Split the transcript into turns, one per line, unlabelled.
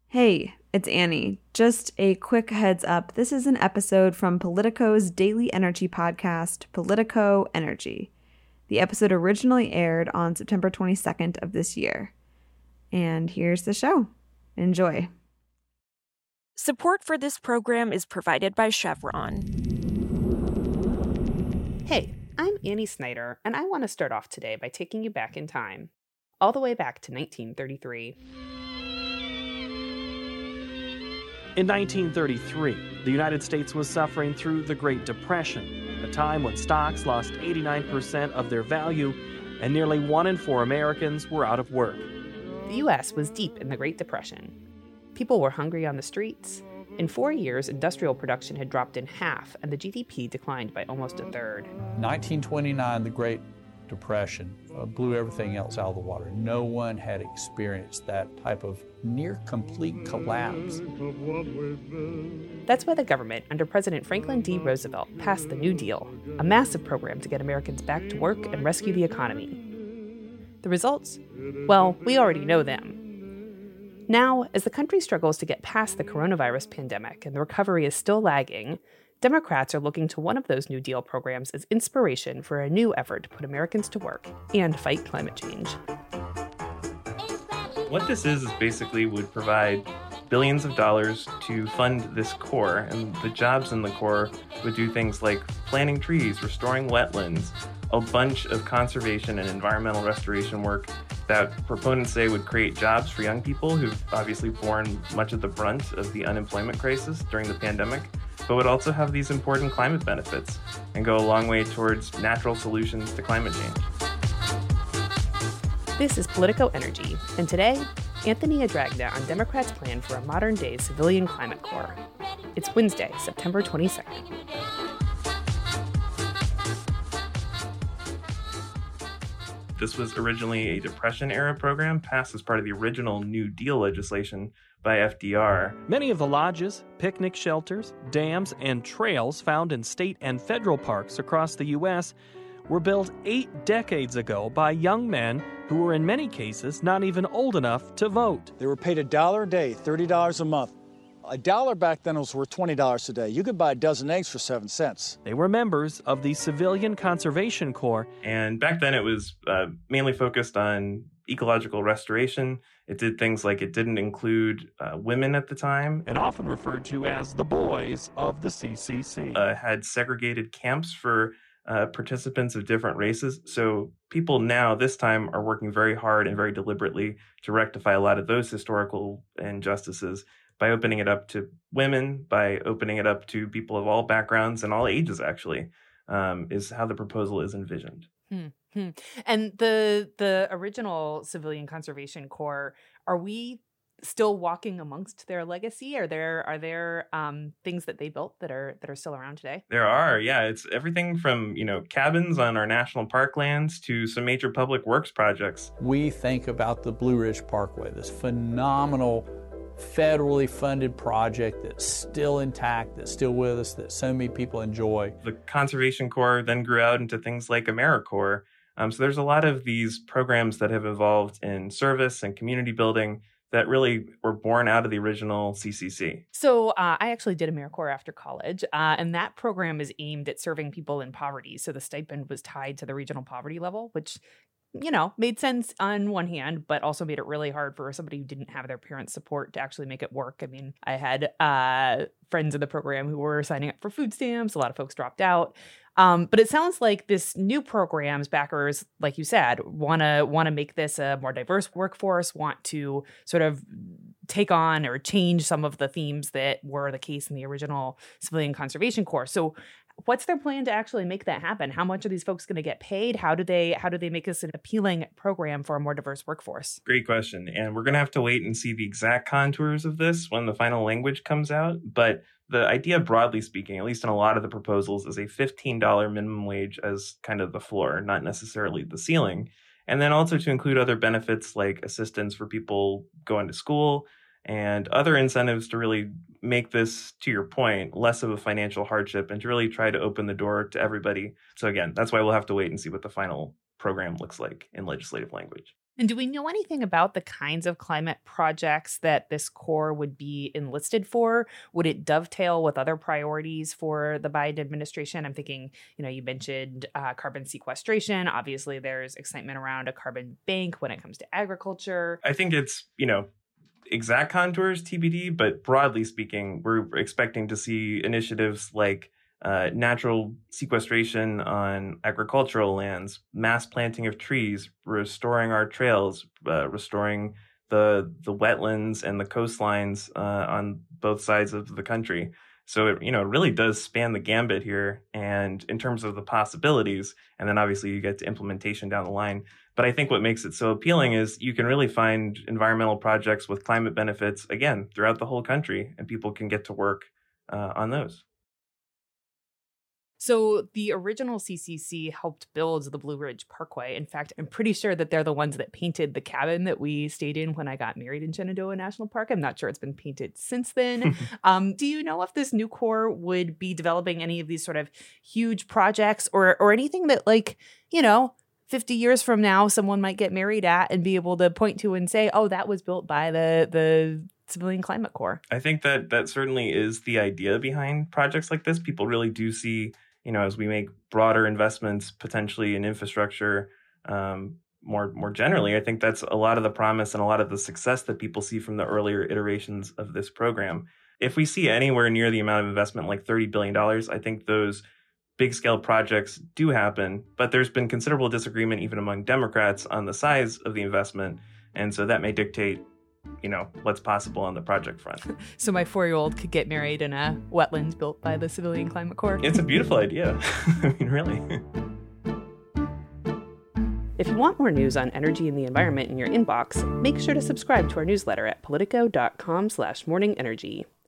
Hey, it's Annie. Just a quick heads up. This is an episode from Politico's daily energy podcast, Politico Energy. The episode originally aired on September 22nd of this year. And here's the show. Enjoy.
Support for this program is provided by Chevron.
Hey, I'm Annie Snyder, and I want to start off today by taking you back in time, all the way back to 1933.
In 1933, the United States was suffering through the Great Depression, a time when stocks lost 89% of their value and nearly 1 in 4 Americans were out of work.
The U.S. was deep in the Great Depression. People were hungry on the streets. In 4 years, industrial production had dropped in half, and the GDP declined by almost a third.
1929, the Great Depression blew everything else out of the water. No one had experienced that type of near complete collapse.
That's why the government, under President Franklin D. Roosevelt, passed the New Deal, a massive program to get Americans back to work and rescue the economy. The results? Well, we already know them. Now, as the country struggles to get past the coronavirus pandemic and the recovery is still lagging, Democrats are looking to one of those New Deal programs as inspiration for a new effort to put Americans to work and fight climate change.
What this is basically would provide billions of dollars to fund this Corps, and the jobs in the Corps would do things like planting trees, restoring wetlands, a bunch of conservation and environmental restoration work that proponents say would create jobs for young people who've obviously borne much of the brunt of the unemployment crisis during the pandemic, but would also have these important climate benefits and go a long way towards natural solutions to climate change.
This is Politico Energy, and today, Anthony Adragna on Democrats' plan for a modern-day civilian climate corps. It's Wednesday, September 22nd.
This was originally a Depression-era program passed as part of the original New Deal legislation by FDR.
Many of the lodges, picnic shelters, dams, and trails found in state and federal parks across the U.S. were built 8 decades ago by young men who were in many cases not even old enough to vote.
They were paid $1 a day, $30 a month. $1 back then was worth $20 a day. You could buy a dozen eggs for 7 cents.
They were members of the Civilian Conservation Corps.
And back then it was mainly focused on ecological restoration. It did things like it didn't include women at the time.
And often referred to as the boys of the CCC.
Had segregated camps for participants of different races. So people now, this time, are working very hard and very deliberately to rectify a lot of those historical injustices by opening it up to women, by opening it up to people of all backgrounds and all ages, actually, is how the proposal is envisioned.
And the original Civilian Conservation Corps, are we still walking amongst their legacy? Are there things that they built that are still around today?
There are, yeah. It's everything from, cabins on our national parklands to some major public works projects.
We think about the Blue Ridge Parkway, this phenomenal federally funded project that's still intact, that's still with us, that so many people enjoy.
The Conservation Corps then grew out into things like AmeriCorps. So there's a lot of these programs that have evolved in service and community building that really were born out of the original CCC.
So I actually did AmeriCorps after college, and that program is aimed at serving people in poverty. So the stipend was tied to the regional poverty level, which made sense on one hand, but also made it really hard for somebody who didn't have their parents' support to actually make it work. I mean, I had friends in the program who were signing up for food stamps. A lot of folks dropped out. But it sounds like this new program's backers, like you said, want to make this a more diverse workforce, want to sort of take on or change some of the themes that were the case in the original Civilian Conservation Corps. So what's their plan to actually make that happen? How much are these folks going to get paid? How do they make this an appealing program for a more diverse workforce?
Great question. And we're going to have to wait and see the exact contours of this when the final language comes out. But the idea, broadly speaking, at least in a lot of the proposals, is a $15 minimum wage as kind of the floor, not necessarily the ceiling. And then also to include other benefits like assistance for people going to school and other incentives to really make this, to your point, less of a financial hardship and to really try to open the door to everybody. So again, that's why we'll have to wait and see what the final program looks like in legislative language.
And do we know anything about the kinds of climate projects that this Corps would be enlisted for? Would it dovetail with other priorities for the Biden administration? I'm thinking, you mentioned carbon sequestration. Obviously, there's excitement around a carbon bank when it comes to agriculture.
I think it's, exact contours TBD, but broadly speaking, we're expecting to see initiatives like natural sequestration on agricultural lands, mass planting of trees, restoring our trails, restoring the wetlands and the coastlines on both sides of the country. So it really does span the gambit here, and in terms of the possibilities, and then obviously you get to implementation down the line. But I think what makes it so appealing is you can really find environmental projects with climate benefits, again, throughout the whole country, and people can get to work on those.
So the original CCC helped build the Blue Ridge Parkway. In fact, I'm pretty sure that they're the ones that painted the cabin that we stayed in when I got married in Shenandoah National Park. I'm not sure it's been painted since then. Do you know if this new Corps would be developing any of these sort of huge projects or anything that 50 years from now, someone might get married at and be able to point to and say, oh, that was built by the Civilian Climate Corps?
I think that certainly is the idea behind projects like this. People really do see, as we make broader investments potentially in infrastructure, more generally, I think that's a lot of the promise and a lot of the success that people see from the earlier iterations of this program. If we see anywhere near the amount of investment, like $30 billion, I think those big scale projects do happen, but there's been considerable disagreement even among Democrats on the size of the investment. And so that may dictate what's possible on the project front.
So my 4-year-old could get married in a wetlands built by the Civilian Climate Corps.
It's a beautiful idea. I mean, really.
If you want more news on energy and the environment in your inbox, make sure to subscribe to our newsletter at politico.com/morningenergy.